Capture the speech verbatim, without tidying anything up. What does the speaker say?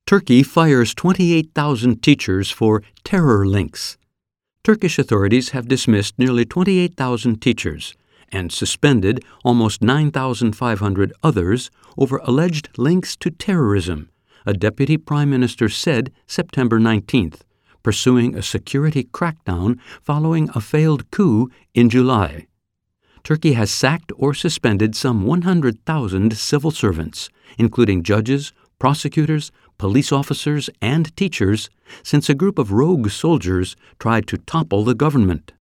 Turkey fires twenty-eight thousand teachers for terror links. Turkish authorities have dismissed nearly twenty-eight thousand teachers and suspended almost nine thousand five hundred others over alleged links to terrorism, a deputy prime minister said September nineteenth, pursuing a security crackdown following a failed coup in July. Turkey has sacked or suspended some one hundred thousand civil servants, including judges, prosecutors, police officers, and teachers, since a group of rogue soldiers tried to topple the government.